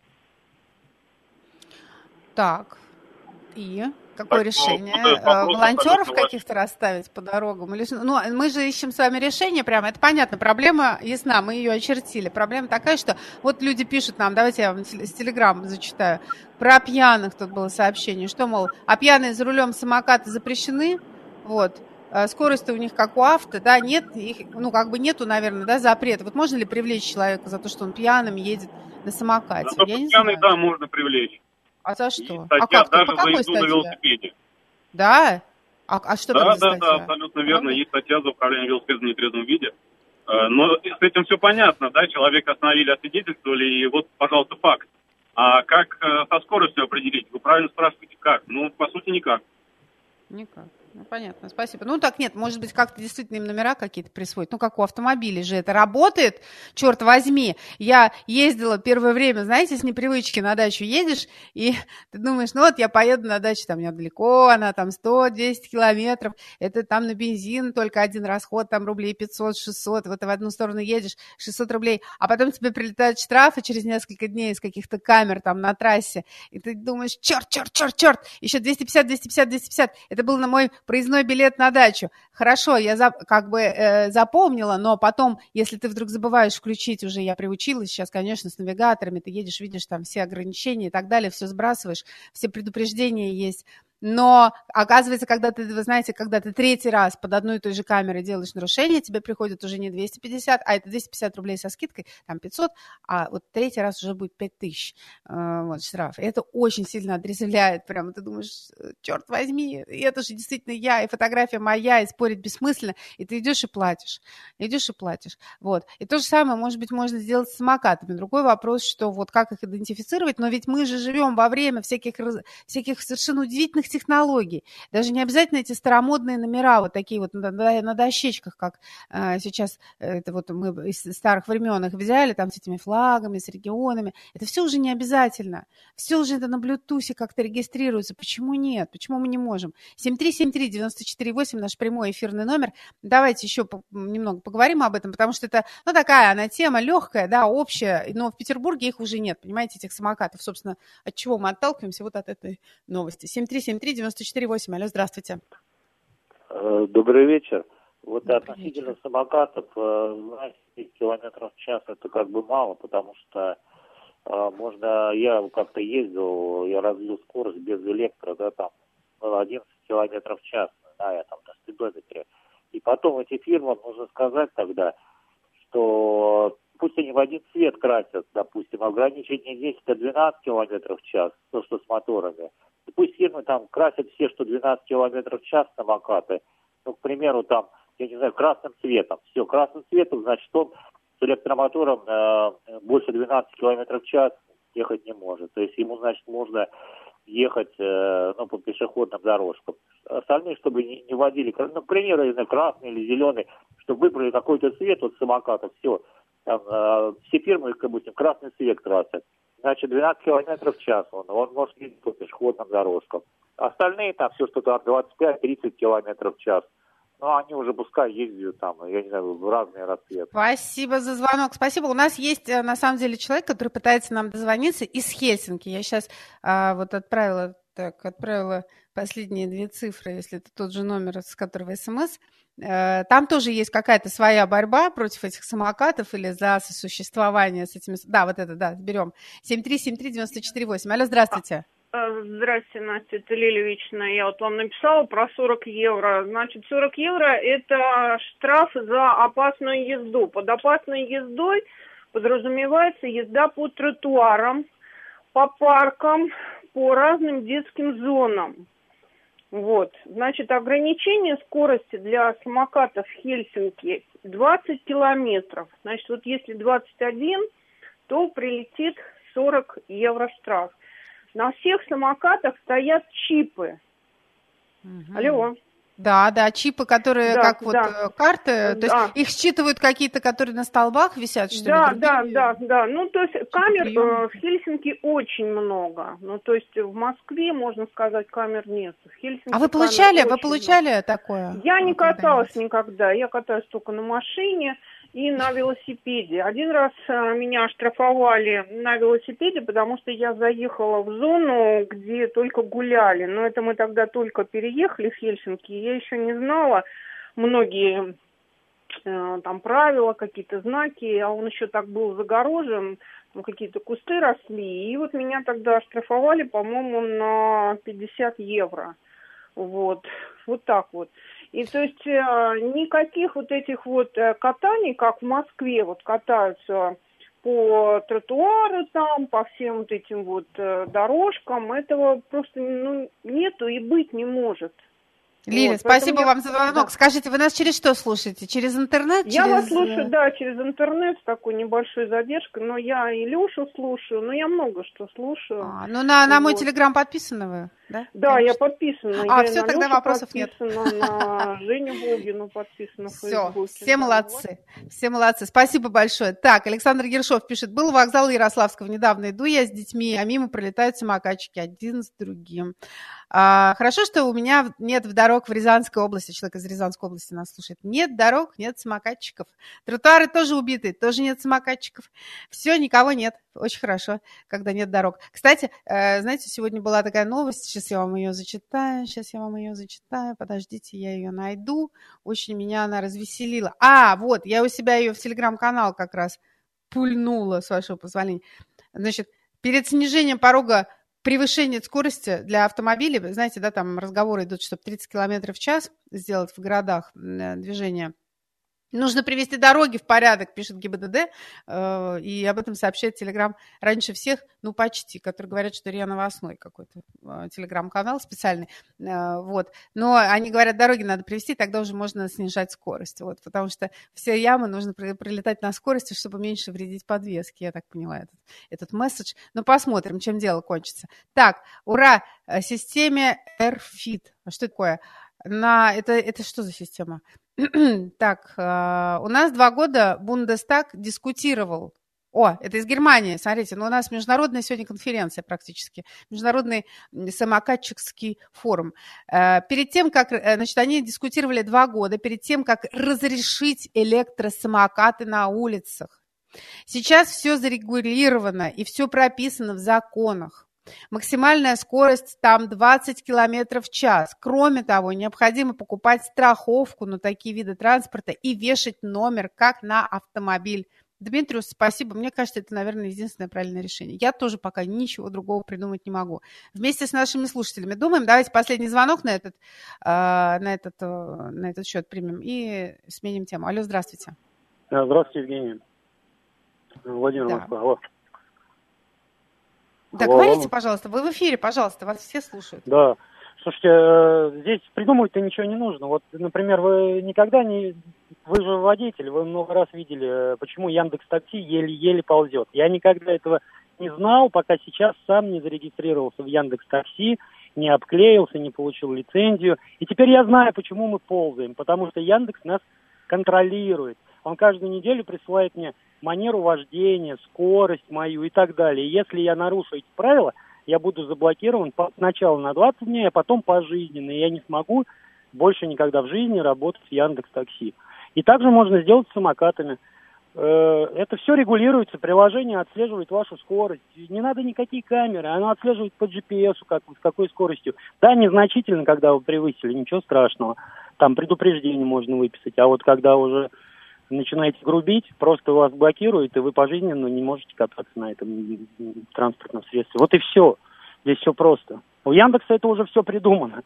Так, и какое решение? Волонтеров каких-то расставить по дорогам? Мы же ищем с вами решение прямо. Это понятно, проблема ясна, мы ее очертили. Проблема такая, что вот люди пишут нам, давайте я вам с Телеграм зачитаю, про пьяных тут было сообщение, что, мол, а пьяные за рулем самокаты запрещены, вот, скорость-то у них как у авто, нет, их, нету, наверное, запрета. Вот можно ли привлечь человека за то, что он пьяным едет на самокате? Я не знаю. Да, можно привлечь. А за что? Статья даже за езду на велосипеде. Да? А что там за статья? Да, абсолютно верно. Есть статья за управление велосипедом в нетрезвом виде. Но с этим все понятно, человека остановили, освидетельствовали, и вот, пожалуйста, факт. А как со скоростью определить? Вы правильно спрашиваете, как? По сути, никак. Никак. Понятно, спасибо. Так нет, может быть, как-то действительно им номера какие-то присвоить. Как у автомобилей же это работает, черт возьми. Я ездила первое время, знаете, с непривычки на дачу едешь, и ты думаешь, я поеду на дачу, там недалеко, она там 100-200 километров, это там на бензин только один расход, там рублей 500-600, вот ты в одну сторону едешь, 600 рублей, а потом тебе прилетают штрафы через несколько дней из каких-то камер там на трассе, и ты думаешь, черт, еще 250, это был на мой проездной билет на дачу. Хорошо, я запомнила, но потом, если ты вдруг забываешь включить, уже я приучилась сейчас, конечно, с навигаторами, ты едешь, видишь там все ограничения и так далее, все сбрасываешь, все предупреждения есть. Но, оказывается, когда ты, вы знаете, когда ты третий раз под одной и той же камерой делаешь нарушение, тебе приходит уже не 250, а это 250 рублей со скидкой, там 500, а вот третий раз уже будет 5000 вот, штраф. И это очень сильно отрезвляет, прямо ты думаешь, черт возьми, и это же действительно я, и фотография моя, и спорить бессмысленно, и ты идешь и платишь, вот. И то же самое, может быть, можно сделать с самокатами. Другой вопрос, что вот как их идентифицировать, но ведь мы же живем во время всяких совершенно удивительных технологий. Даже не обязательно эти старомодные номера, вот такие вот на дощечках, как сейчас, это вот мы из старых времен их взяли, там с этими флагами, с регионами. Это все уже не обязательно. Все уже это на блютусе как-то регистрируется. Почему нет? Почему мы не можем? 7373948 наш прямой эфирный номер. Давайте еще немного поговорим об этом, потому что это, ну, такая она тема легкая, да, общая, но в Петербурге их уже нет, понимаете, этих самокатов. Собственно, от чего мы отталкиваемся? Вот от этой новости. 7373948. Алло, здравствуйте. Добрый вечер. Вот относительно самокатов, знаете, 10 километров в час это как бы мало, потому что можно, я как-то ездил, я развил скорость без электро, да, там, 11 километров в час на этом, на спидометре. И потом эти фирмы, нужно сказать тогда, что пусть они в один цвет красят, допустим, ограничить не 10, а 12 километров в час, то, что с моторами. И пусть фирмы там красят все, что 12 километров в час самокаты, ну, к примеру, там, я не знаю, красным цветом. Все, красным цветом, значит, он с электромотором больше 12 километров в час ехать не может. То есть ему, значит, можно ехать по пешеходным дорожкам. Остальные, чтобы не водили, ну, к примеру, я знаю, красный или зеленый, чтобы выбрали какой-то цвет от самокатов, все. Там, все фирмы, допустим, красный цвет красят. Значит, 12 километров в час он может ездить по пешеходным дорожкам. Остальные там все, что там 25-30 километров в час. Ну, они уже пускай ездят там, я не знаю, в разные расцветки. Спасибо за звонок. Спасибо. У нас есть, на самом деле, человек, который пытается нам дозвониться из Хельсинки. Я сейчас вот отправила последние 2 цифры, если это тот же номер, с которого СМС. Там тоже есть какая-то своя борьба против этих самокатов или за сосуществование с этими... Да, вот это, да, берем. 7373948. Алло, здравствуйте. Здравствуйте, Настя, это Лилия Вечная. Я вот вам написала про 40 евро. Значит, 40 евро – это штраф за опасную езду. Под опасной ездой подразумевается езда по тротуарам, по паркам, по разным детским зонам. Вот. Значит, ограничение скорости для самокатов в Хельсинки 20 километров. Значит, вот если 21, то прилетит 40 евро штраф. На всех самокатах стоят чипы. Алло. Да, чипы, которые как вот карты, то есть да. Их считывают какие-то, которые на столбах висят, что ли? Да. Ну, то есть камер в Хельсинки очень много. Ну, то есть в Москве, можно сказать, камер нет. В Хельсинки вы получали такое? Я не каталась никогда. Я катаюсь только на машине и на велосипеде. Один раз меня оштрафовали на велосипеде, потому что я заехала в зону, где только гуляли. Но это мы тогда только переехали в Хельсинки. Я еще не знала многие там правила, какие-то знаки, а он еще так был загорожен, там какие-то кусты росли. И вот меня тогда оштрафовали, по-моему, на 50 евро. Вот так вот. И то есть никаких вот этих вот катаний, как в Москве, вот катаются по тротуару там, по всем вот этим вот дорожкам, этого просто нету и быть не может. Лиля, вот, спасибо вам за звонок. Да. Скажите, вы нас через что слушаете? Через интернет? Я вас слушаю, да, через интернет с такой небольшой задержкой, но я и Лешу слушаю, но я много что слушаю. На мой телеграм подписаны вы, да? Да, я подписана. Все, тогда Лешу вопросов нет. На Женю Волгину подписана в Фейсбуке. Все молодцы. Спасибо большое. Так, Александр Ершов пишет, был вокзал Ярославского, недавно иду я с детьми, а мимо пролетают самокатчики один с другим. Хорошо, что у меня нет дорог в Рязанской области. Человек из Рязанской области нас слушает. Нет дорог, нет самокатчиков. Тротуары тоже убиты, тоже нет самокатчиков. Все, никого нет. Очень хорошо, когда нет дорог. Кстати, знаете, сегодня была такая новость. Сейчас я вам ее зачитаю. Подождите, я ее найду. Очень меня она развеселила. Вот, я у себя ее в телеграм-канал как раз пульнула, с вашего позволения. Значит, перед снижением порога превышение скорости для автомобилей, знаете, да, там разговоры идут, чтобы 30 км в час сделать в городах движение. Нужно привести дороги в порядок, пишет ГИБДД, и об этом сообщает Телеграм раньше всех, почти, которые говорят, что РИА Новостной какой-то телеграм-канал специальный, вот. Но они говорят, дороги надо привести, тогда уже можно снижать скорость, вот, потому что все ямы нужно пролетать на скорости, чтобы меньше вредить подвеске, я так поняла этот месседж. Но посмотрим, чем дело кончится. Так, ура, системе AirFit. А что такое? Это что за система? Так, у нас 2 года Бундестаг дискутировал. Это из Германии, смотрите, у нас международная сегодня конференция практически, международный самокатчикский форум. Перед тем, как, они дискутировали 2 года, перед тем, как разрешить электросамокаты на улицах. Сейчас все зарегулировано и все прописано в законах. Максимальная скорость там 20 км в час. Кроме того, необходимо покупать страховку на такие виды транспорта и вешать номер, как на автомобиль. Дмитриус, спасибо. Мне кажется, это, наверное, единственное правильное решение. Я тоже пока ничего другого придумать не могу. Вместе с нашими слушателями думаем. Давайте последний звонок на этот счет примем и сменим тему. Алло, здравствуйте. Здравствуйте, Евгений. Владимир Москва. Алло. Да, говорите, пожалуйста, вы в эфире, пожалуйста, вас все слушают. Да, слушайте, здесь придумывать-то ничего не нужно. Вот, например, вы же водитель, вы много раз видели, почему Яндекс.Такси еле-еле ползет. Я никогда этого не знал, пока сейчас сам не зарегистрировался в Яндекс.Такси, не обклеился, не получил лицензию. И теперь я знаю, почему мы ползаем, потому что Яндекс нас контролирует. Он каждую неделю присылает мне манеру вождения, скорость мою и так далее. И если я нарушу эти правила, я буду заблокирован сначала на 20 дней, а потом пожизненно. И я не смогу больше никогда в жизни работать в Яндекс.Такси. И также можно сделать с самокатами. Это все регулируется, приложение отслеживает вашу скорость. Не надо никакие камеры, оно отслеживает по GPS, с какой скоростью. Да, незначительно, когда вы превысили, ничего страшного. Там предупреждение можно выписать, а вот когда уже начинаете грубить, просто вас блокируют, и вы пожизненно не можете кататься на этом транспортном средстве. Вот и все. Здесь все просто. У Яндекса это уже все придумано.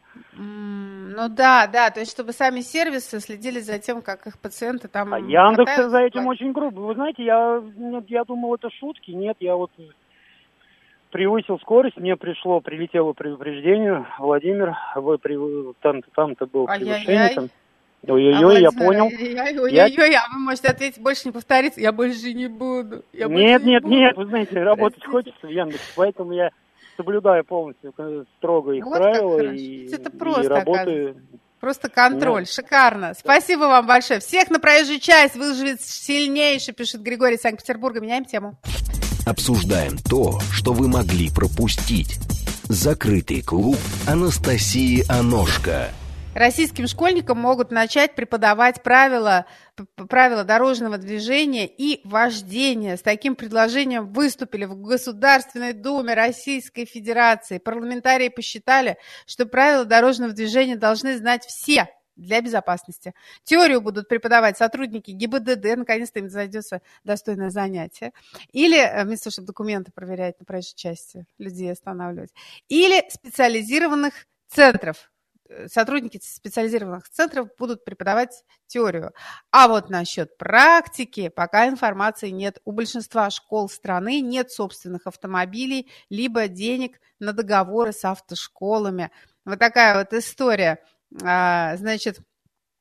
Да, то есть чтобы сами сервисы следили за тем, как их пациенты там... А Яндекс за этим очень грубо. Вы знаете, я думал, это шутки. Нет, я вот превысил скорость, мне прилетело предупреждение. Владимир, вы там-то был превышение. Ой-ой-ой, я понял. Ой-ой-ой, а вы можете ответить, больше не повторится, я больше не буду. Нет, вы знаете, работать хочется в Яндексе, поэтому я соблюдаю полностью строго их правила это просто, и работаю. Просто контроль, шикарно. Спасибо вам большое. Всех на проезжую часть выживет сильнейший, пишет Григорий из Санкт-Петербурга. Меняем тему. Обсуждаем то, что вы могли пропустить. Закрытый клуб Анастасии Аношко. Российским школьникам могут начать преподавать правила дорожного движения и вождения. С таким предложением выступили в Государственной Думе Российской Федерации. Парламентарии посчитали, что правила дорожного движения должны знать все для безопасности. Теорию будут преподавать сотрудники ГИБДД, наконец-то им зайдется достойное занятие, или вместо того, чтобы документы проверять на проезжей части, людей останавливать, или специализированных центров. Сотрудники специализированных центров будут преподавать теорию. А вот насчет практики пока информации нет. У большинства школ страны нет собственных автомобилей, либо денег на договоры с автошколами. Вот такая вот история. Значит,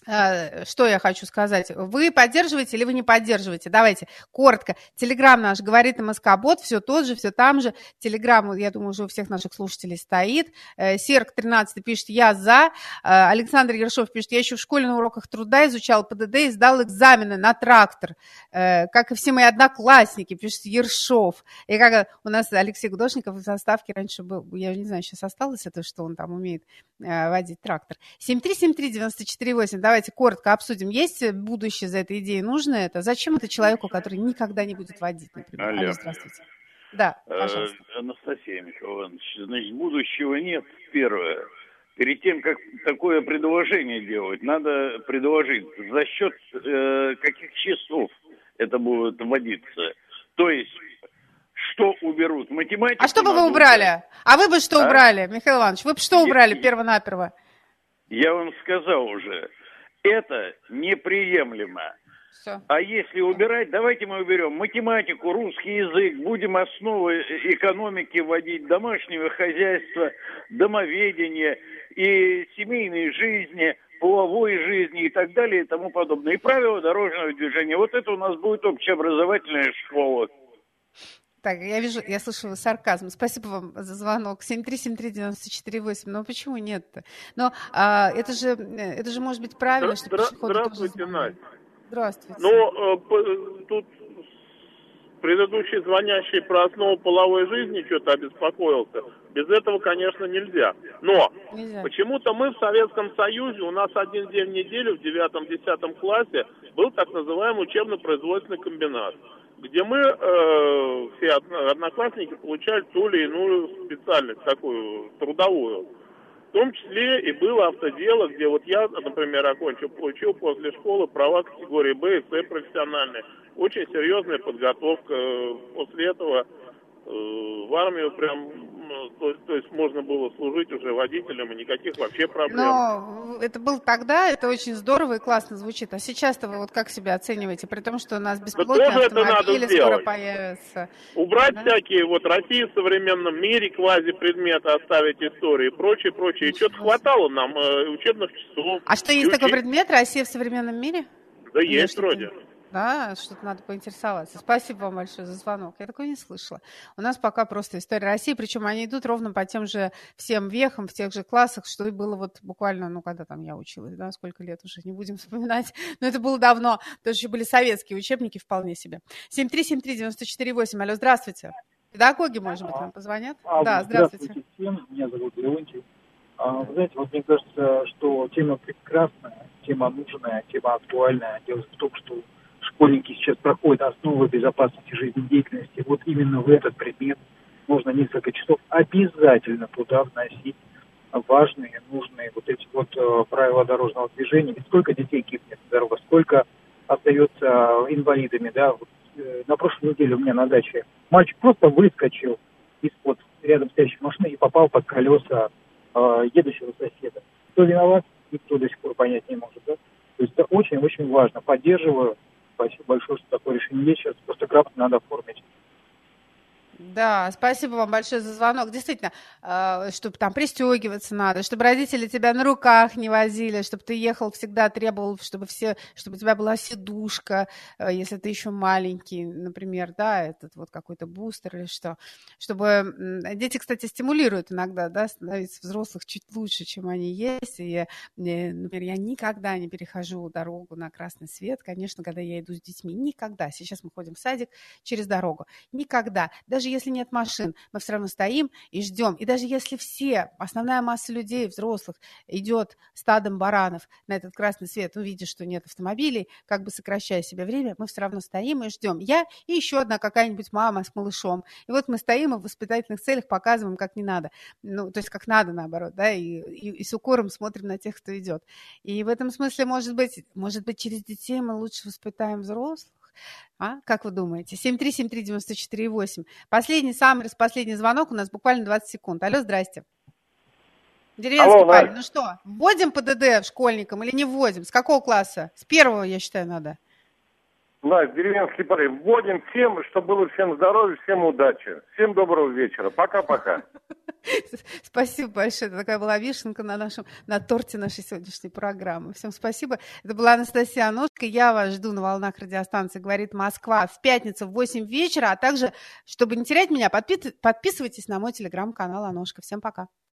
Что я хочу сказать? Вы поддерживаете или вы не поддерживаете? Давайте, коротко. Телеграм наш говорит МСК-бот, все тот же, все там же. Телеграм, я думаю, уже у всех наших слушателей стоит. Серк 13 пишет, я за. Александр Ершов пишет, я еще в школе на уроках труда изучал ПДД и сдал экзамены на трактор, как и все мои одноклассники, пишет Ершов. И как у нас Алексей Гудошников в заставке раньше был, я не знаю, сейчас осталось это, что он там умеет водить трактор. 7373948, давайте коротко обсудим. Есть будущее за этой идеей? Нужно это? Зачем это человеку, который никогда не будет водить, например? Алло, здравствуйте. Да, пожалуйста. Анастасия Михайловна, значит, будущего нет, первое. Перед тем, как такое предложение делать, надо предложить, за счет каких часов это будет вводиться. То есть, что уберут? Математику? А что бы вы убрали? А вы бы что убрали, Михаил Иванович? Вы бы что убрали перво-наперво? Я вам сказал уже. Это неприемлемо. Все. А если убирать, давайте мы уберем математику, русский язык, будем основы экономики вводить, домашнего хозяйства, домоведения и семейной жизни, половой жизни и так далее и тому подобное. И правила дорожного движения. Вот это у нас будет общеобразовательная школа. Так, я вижу, я слышу сарказм. Спасибо вам за звонок. 7373948. Но почему нет-то? Но это же может быть правильно, что пешеходы Здравствуйте, тоже... Надя. Здравствуйте. Ну, тут предыдущий звонящий про основу половой жизни что-то обеспокоился. Без этого, конечно, нельзя. Но почему-то мы в Советском Союзе, у нас один день в неделю в 9-10 классе был так называемый учебно-производственный комбинат, где мы, все одноклассники, получали ту или иную специальность, такую трудовую. В том числе и было автодело, где вот я, например, получил после школы права категории Б и С профессиональные. Очень серьезная подготовка. После этого в армию прям, то есть можно было служить уже водителем, и никаких вообще проблем. Но это было тогда, это очень здорово и классно звучит. А сейчас-то вы вот как себя оцениваете? При том, что у нас беспилотные автомобили скоро появятся. Убрать всякие, вот Россия в современном мире, квази-предметы, оставить истории и прочее, прочее. И что-то хватало нам учебных часов. А что, есть такой предмет «Россия в современном мире»? Да есть вроде. Да, что-то надо поинтересоваться. Спасибо вам большое за звонок. Я такое не слышала. У нас пока просто история России, причем они идут ровно по тем же всем вехам, в тех же классах, что и было вот буквально, ну, когда там я училась, да, сколько лет уже, не будем вспоминать, но это было давно, тоже еще были советские учебники вполне себе. 7373948, алло, здравствуйте. Педагоги, может быть, нам позвонят? Да, здравствуйте. Всем, меня зовут Леонтий. Вы знаете, вот мне кажется, что тема прекрасная, тема нужная, тема актуальная. Дело в том, что школьники сейчас проходят основы безопасности жизнедеятельности. Вот именно в этот предмет можно несколько часов обязательно туда вносить важные, нужные вот эти вот правила дорожного движения. Ведь сколько детей гибнет на дорогах, сколько остается инвалидами, да. Вот, на прошлой неделе у меня на даче мальчик просто выскочил из-под рядом стоящей машины и попал под колеса едущего соседа. Кто виноват, никто до сих пор понять не может, да. То есть это очень-очень важно. Поддерживаю. Спасибо большое, что такое решение есть. Сейчас просто грамотно надо оформить. Да, спасибо вам большое за звонок. Действительно, чтобы там пристегиваться надо, чтобы родители тебя на руках не возили, чтобы ты ехал всегда, требовал, чтобы у тебя была сидушка, если ты еще маленький, например, да, этот вот какой-то бустер или что. Чтобы дети, кстати, стимулируют иногда, да, становиться взрослых чуть лучше, чем они есть. И, например, я никогда не перехожу дорогу на красный свет, конечно, когда я иду с детьми, никогда. Сейчас мы ходим в садик через дорогу, никогда. Даже если нет машин, мы все равно стоим и ждем. И даже если основная масса людей, взрослых, идет стадом баранов на этот красный свет, увидя, что нет автомобилей, как бы сокращая себе время, мы все равно стоим и ждем. Я и еще одна какая-нибудь мама с малышом. И вот мы стоим и в воспитательных целях показываем, как не надо. Ну, то есть как надо, наоборот, да, и с укором смотрим на тех, кто идет. И в этом смысле, может быть, через детей мы лучше воспитаем взрослых. Как вы думаете? 7373948. Самый последний звонок, у нас буквально 20 секунд. Алло, здрасте. Деревенский парень. Ну что, вводим ПДД школьникам или не вводим? С какого класса? С первого, я считаю, надо. Да, деревенский парень. Вводим всем, чтобы было всем здоровья, всем удачи. Всем доброго вечера. Пока-пока. Спасибо большое. Это такая была вишенка на торте нашей сегодняшней программы. Всем спасибо. Это была Анастасия Аношко. Я вас жду на волнах радиостанции «Говорит Москва» в пятницу в 8 вечера. А также, чтобы не терять меня, подписывайтесь на мой телеграм-канал Аношка. Всем пока.